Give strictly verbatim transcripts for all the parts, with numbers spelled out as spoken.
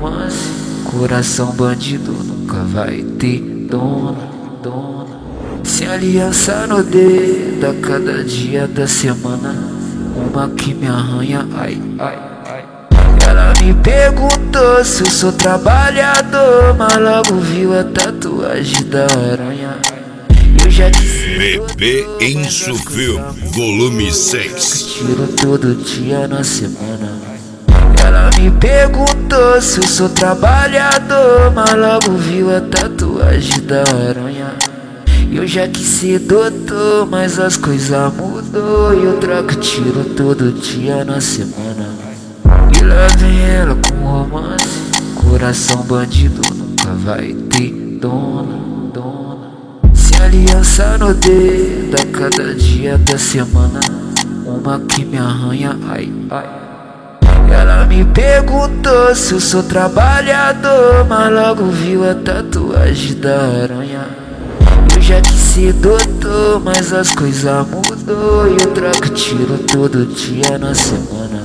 romance. Coração bandido nunca vai ter dona, dona. Sem aliança no dedo a cada dia da semana, uma que me arranha, ai, ai, ai. Ela me perguntou se eu sou trabalhador, mas logo viu a tatuagem da aranha. Eu já disse Bebê Insufil, volume seis. tiro todo dia na semana. Ela me perguntou se eu sou trabalhador, mas logo viu a tatuagem da aranha. Eu já quis ser doutor, mas as coisas mudou e eu troco tiro todo dia na semana. E lá vem ela com romance. Coração bandido nunca vai ter dona, dona. Sem aliança no dedo a cada dia da semana, uma que me arranha, ai, ai. Ela me perguntou se eu sou trabalhador, mas logo viu a tatuagem da aranha. Eu já quis ser doutor, mas as coisas mudou e eu troco tiro todo dia na semana.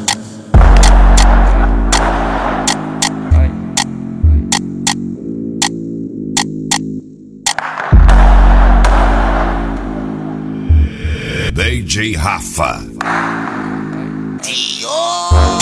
D J Rafa. Dio!